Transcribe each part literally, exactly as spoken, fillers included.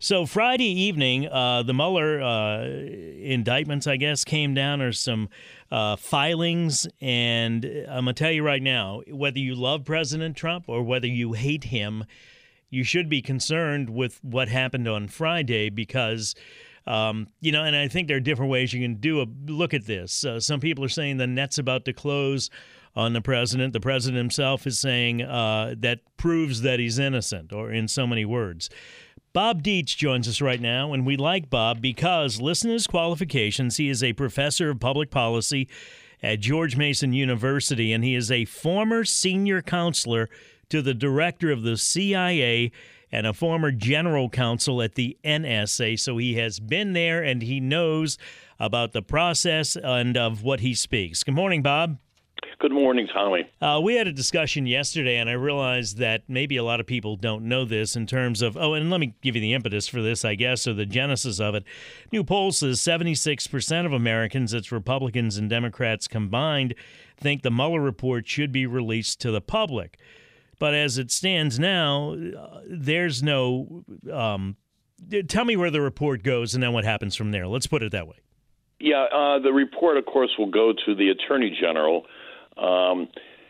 So Friday evening, uh, the Mueller uh, indictments, I guess, came down, or some uh, filings. And I'm going to tell you right now, whether you love President Trump or whether you hate him, you should be concerned with what happened on Friday because, um, you know, and I think there are different ways you can do a look at this. Uh, some people are saying the net's about to close on the president. The president himself is saying uh, that proves that he's innocent, or in so many words. Bob Dietz joins us right now, and we like Bob because, listen to his qualifications. He is a professor of public policy at George Mason University, and he is a former senior counselor to the director of the C I A and a former general counsel at the N S A. So he has been there, and he knows about the process and of what he speaks. Good morning, Bob. Good morning, Tommy. Uh, we had a discussion yesterday, and I realized that maybe a lot of people don't know this in terms of, oh, and let me give you the impetus for this, I guess, or the genesis of it. New poll says seventy-six percent of Americans, it's Republicans and Democrats combined, think the Mueller report should be released to the public. But as it stands now, uh, there's no, um, tell me where the report goes and then what happens from there. Let's put it that way. Yeah, uh, the report, of course, will go to the Attorney General, um,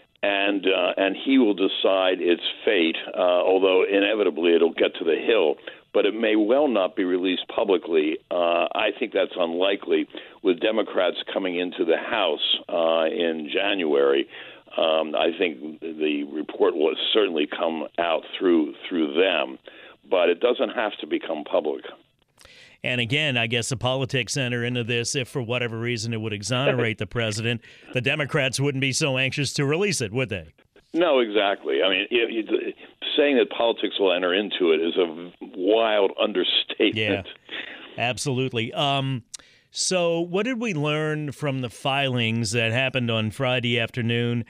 and uh, and he will decide its fate, uh, although inevitably it'll get to the Hill. But it may well not be released publicly. Uh, I think that's unlikely. With Democrats coming into the House uh, in January, um, I think the report will certainly come out through through them. But it doesn't have to become public. And again, I guess the politics enter into this. If for whatever reason it would exonerate the president, the Democrats wouldn't be so anxious to release it, would they? No, exactly. I mean, it, it, saying that politics will enter into it is a wild understatement. Yeah, absolutely. Um, so what did we learn from the filings that happened on Friday afternoon?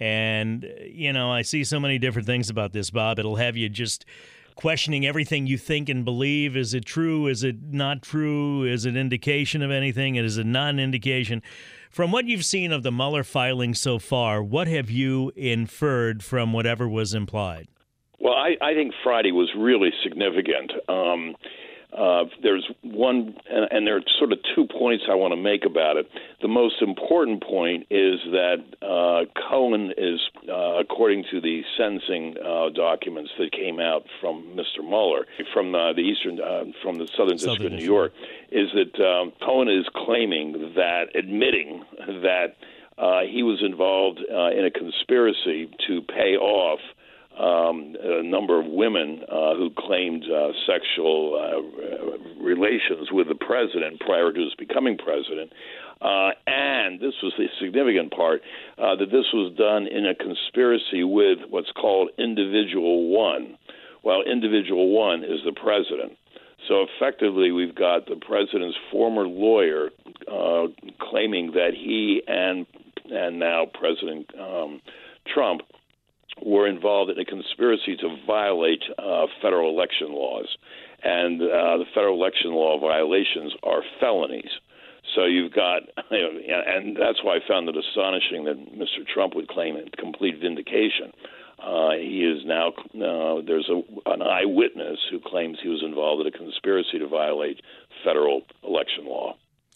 And, you know, I see so many different things about this, Bob. It'll have you just questioning everything you think and believe. Is it true? Is it not true? Is it indication of anything? Is it not an indication? From what you've seen of the Mueller filing so far, what have you inferred from whatever was implied? Well, I, I think Friday was really significant. Um, uh, there's one, and, and there are sort of two points I want to make about it. The most important point is that uh, Cohen is, uh, according to the sentencing uh, documents that came out from Mister Mueller, from uh, the Eastern, uh, from the Southern, Southern District of New York, is that um, Cohen is claiming that, admitting that uh, he was involved uh, in a conspiracy to pay off Um, a number of women uh, who claimed uh, sexual uh, relations with the president prior to his becoming president. Uh, and this was the significant part, uh, that this was done in a conspiracy with what's called Individual One. Well, Individual One is the president. So effectively, we've got the president's former lawyer uh, claiming that he and, and now President um, Trump were involved in a conspiracy to violate uh, federal election laws. And uh, the federal election law violations are felonies. So you've got, you know, and that's why I found it astonishing that Mister Trump would claim complete vindication. Uh, he is now, uh, there's a, an eyewitness who claims he was involved in a conspiracy to violate federal election law.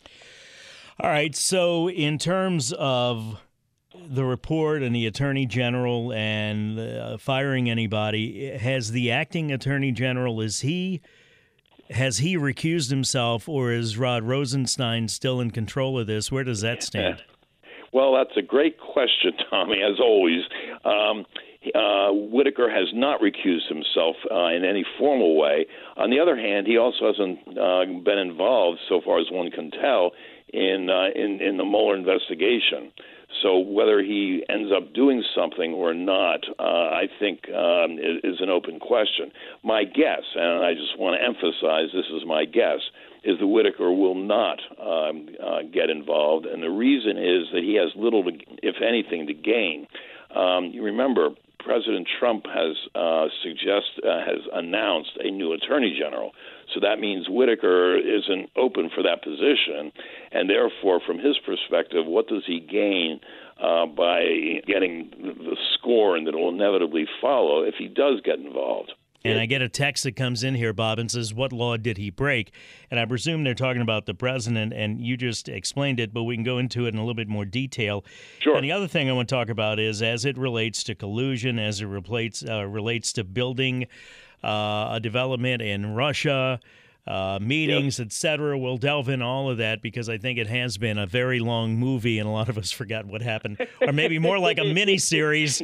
All right, so in terms of the report and the Attorney General and uh, firing anybody, has the acting Attorney General, is he, has he recused himself, or is Rod Rosenstein still in control of this? Where does that stand? Well, that's a great question, Tommy, as always. Um, uh, Whitaker has not recused himself uh, in any formal way. On the other hand, he also hasn't uh, been involved, so far as one can tell, in, uh, in, in the Mueller investigation. So whether he ends up doing something or not, uh, I think um, is, is an open question. My guess, and I just want to emphasize this is my guess, is that Whitaker will not um, uh, get involved. And the reason is that he has little, to, if anything, to gain. Um, you remember, President Trump has uh, suggest uh, has announced a new attorney general. So that means Whitaker isn't open for that position, and therefore, from his perspective, what does he gain uh, by getting the scorn that will inevitably follow if he does get involved? And I get a text that comes in here, Bob, and says, what law did he break? And I presume they're talking about the president, and you just explained it, but we can go into it in a little bit more detail. Sure. And the other thing I want to talk about is as it relates to collusion, as it relates, uh, relates to building uh, a development in Russia, uh, meetings, yep. et cetera. We'll delve in all of that because I think it has been a very long movie, and a lot of us forgot what happened. Or maybe more like a mini-series.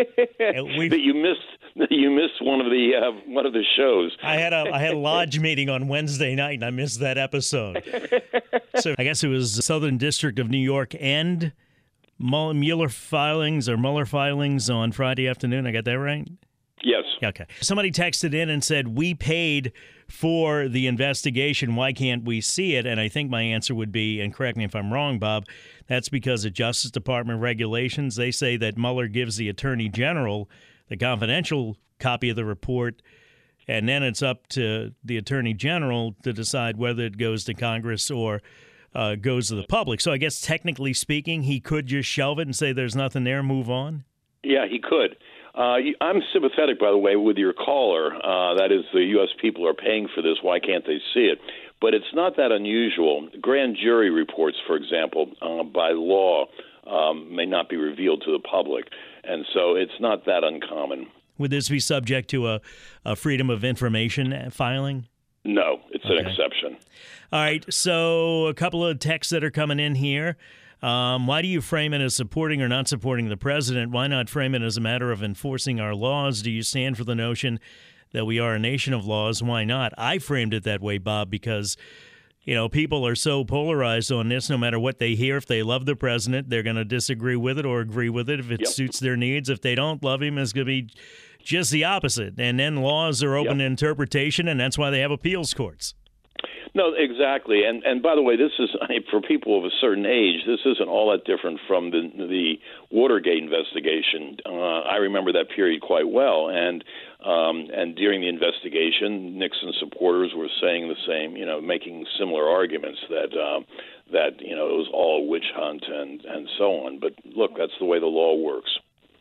That you missed. You missed one of the uh, one of the shows. I had a I had a lodge meeting on Wednesday night, and I missed that episode. So I guess it was Southern District of New York and Mueller filings or Mueller filings on Friday afternoon. I got that right? Yes. Okay. Somebody texted in and said, we paid for the investigation. Why can't we see it? And I think my answer would be, and correct me if I'm wrong, Bob, that's because of Justice Department regulations. They say that Mueller gives the Attorney General the confidential copy of the report, and then it's up to the Attorney General to decide whether it goes to Congress or uh, goes to the public. So I guess technically speaking, he could just shelve it and say there's nothing there, move on? Yeah, he could. Uh, I'm sympathetic, by the way, with your caller. Uh, that is, the U S people are paying for this. Why can't they see it? But it's not that unusual. Grand jury reports, for example, uh, by law, um, may not be revealed to the public. And so it's not that uncommon. Would this be subject to a, a Freedom of Information filing? No, it's okay. an exception. All right, so a couple of texts that are coming in here. Um, why do you frame it as supporting or not supporting the president? Why not frame it as a matter of enforcing our laws? Do you stand for the notion that we are a nation of laws? Why not? I framed it that way, Bob, because you know, people are so polarized on this. No matter what they hear, if they love the president, they're going to disagree with it or agree with it if it yep. suits their needs. If they don't love him, it's going to be just the opposite. And then laws are open yep. to interpretation, and that's why they have appeals courts. No, exactly. And and by the way, this is, I mean, for people of a certain age, this isn't all that different from the the Watergate investigation. Uh, I remember that period quite well. And um, and during the investigation, Nixon supporters were saying the same, you know, making similar arguments that um, that you know it was all a witch hunt and and so on. But look, that's the way the law works.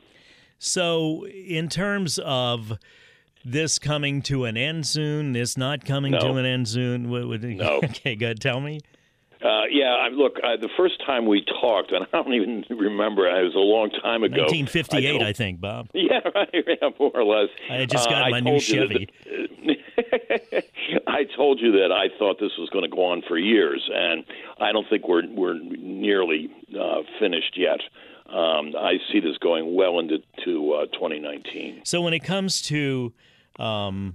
So, in terms of this coming to an end soon, this not coming no. to an end soon? What would, no. Okay, good. Tell me. Uh, yeah, I, look, uh, the first time we talked, and I don't even remember, it was a long time ago. nineteen fifty-eight, I, told, I think, Bob. Yeah, right, yeah, more or less. I had just got uh, my new Chevy. That, I told you that I thought this was going to go on for years, and I don't think we're we're nearly uh, finished yet. Um, I see this going well into to, uh, twenty nineteen. So when it comes to, um,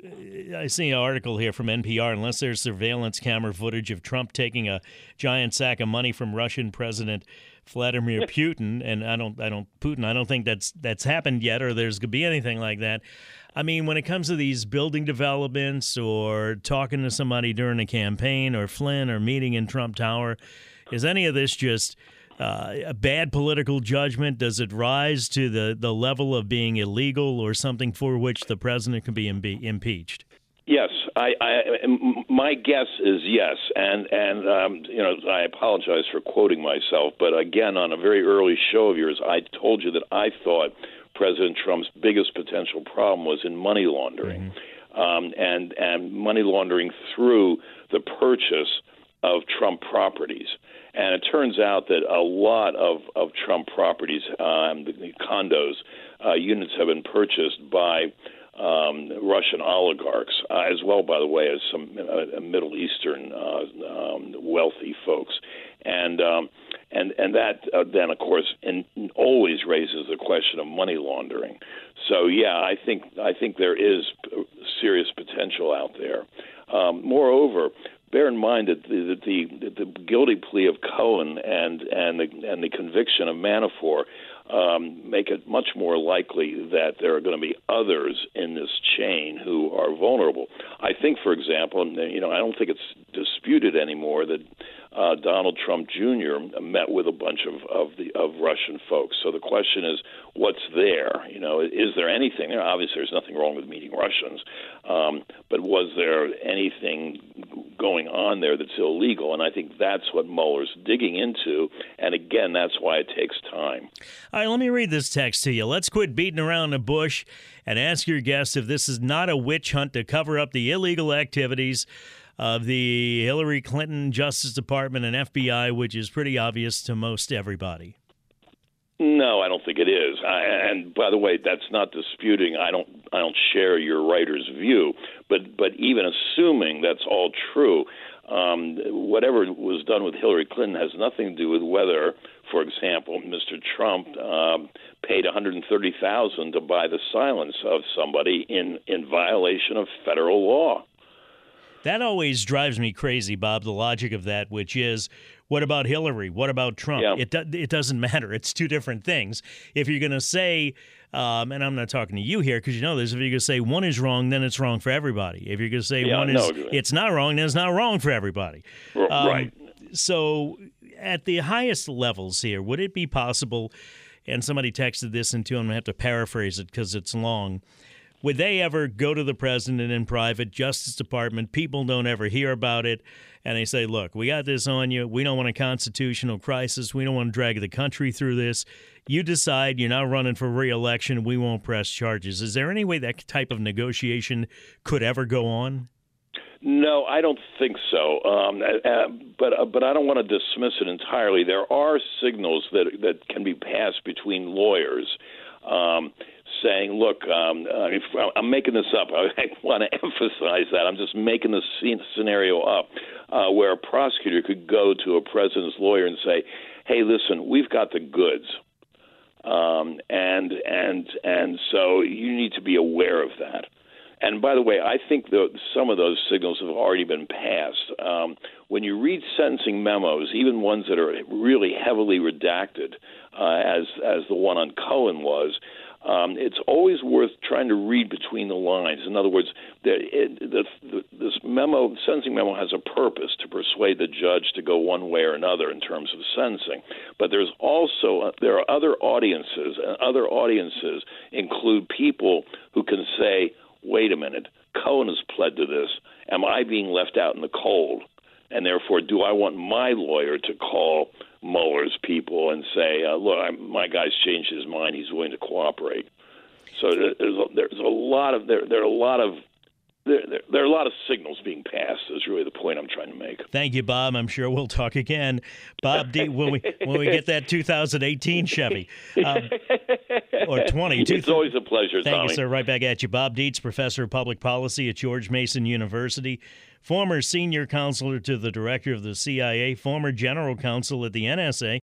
I see an article here from N P R, unless there's surveillance camera footage of Trump taking a giant sack of money from Russian President Vladimir Putin, and I don't, I don't, Putin, I don't think that's that's happened yet, or there's going to be anything like that. I mean, when it comes to these building developments or talking to somebody during a campaign or Flynn or meeting in Trump Tower, is any of this just Uh, a bad political judgment? Does it rise to the, the level of being illegal or something for which the president can be impe- impeached? Yes, I, I, my guess is yes, and and um, you know I apologize for quoting myself, but again, on a very early show of yours, I told you that I thought President Trump's biggest potential problem was in money laundering, mm-hmm. um, and and money laundering through the purchase of Trump properties. And it turns out that a lot of, of Trump properties, um, the, the condos, uh, units have been purchased by um, Russian oligarchs, uh, as well, by the way, as some uh, Middle Eastern uh, um, wealthy folks. And um, and and that uh, then, of course, in, always raises the question of money laundering. So, yeah, I think I think there is serious potential out there. Um, moreover, bear in mind that the, the, the guilty plea of Cohen and and the, and the conviction of Manafort um, make it much more likely that there are going to be others in this chain who are vulnerable. I think, for example, you know, I don't think it's disputed anymore that uh, Donald Trump Junior met with a bunch of of the of Russian folks. So the question is, what's there? You know, is there anything there? Obviously, there's nothing wrong with meeting Russians, um, but was there anything going on there that's illegal. And I think that's what Mueller's digging into. And again, that's why it takes time. All right, let me read this text to you. Let's quit beating around the bush and ask your guest if this is not a witch hunt to cover up the illegal activities of the Hillary Clinton Justice Department and F B I, which is pretty obvious to most everybody. No, I don't think it is. I, and by the way, that's not disputing. I don't. I don't share your writer's view. But but even assuming that's all true, um, whatever was done with Hillary Clinton has nothing to do with whether, for example, Mister Trump um, paid one hundred thirty thousand dollars to buy the silence of somebody in in violation of federal law. That always drives me crazy, Bob, the logic of that, which is, what about Hillary? What about Trump? Yeah. It do, it doesn't matter. It's two different things. If you're going to say, um, and I'm not talking to you here because you know this, if you're going to say one is wrong, then it's wrong for everybody. If you're going to say yeah, one no, is it's not wrong, then it's not wrong for everybody. Um, right. So at the highest levels here, would it be possible, and somebody texted this into, I'm going to have to paraphrase it because it's long, would they ever go to the president in private, Justice Department, people don't ever hear about it, and they say, look, we got this on you. We don't want a constitutional crisis. We don't want to drag the country through this. You decide you're not running for re-election. We won't press charges. Is there any way that type of negotiation could ever go on? No, I don't think so. Um, uh, but uh, but I don't want to dismiss it entirely. There are signals that that can be passed between lawyers. Um, saying, look, um, uh, if, I'm making this up. I, I want to emphasize that. I'm just making this scenario up uh, where a prosecutor could go to a president's lawyer and say, hey, listen, we've got the goods. Um, and and and so you need to be aware of that. And by the way, I think the, some of those signals have already been passed. Um, when you read sentencing memos, even ones that are really heavily redacted, uh, as as the one on Cohen was, um, it's always worth trying to read between the lines. In other words, the, it, the, the, this memo, sentencing memo, has a purpose to persuade the judge to go one way or another in terms of sentencing. But there's also there are other audiences, and other audiences include people who can say, wait a minute, Cohen has pled to this. Am I being left out in the cold? And therefore, do I want my lawyer to call Mueller's people and say, uh, look, I'm, my guy's changed his mind. He's willing to cooperate. So there's a, there's a lot of there there are a lot of there, there, there are a lot of signals being passed. Is really the point I'm trying to make. Thank you, Bob. I'm sure we'll talk again, Bob D. when we when we get that two thousand eighteen Chevy um, or twenty. It's always a pleasure. Thank Tommy. you, sir. Right back at you, Bob Dietz, professor of public policy at George Mason University, former senior counselor to the director of the C I A, former general counsel at the N S A.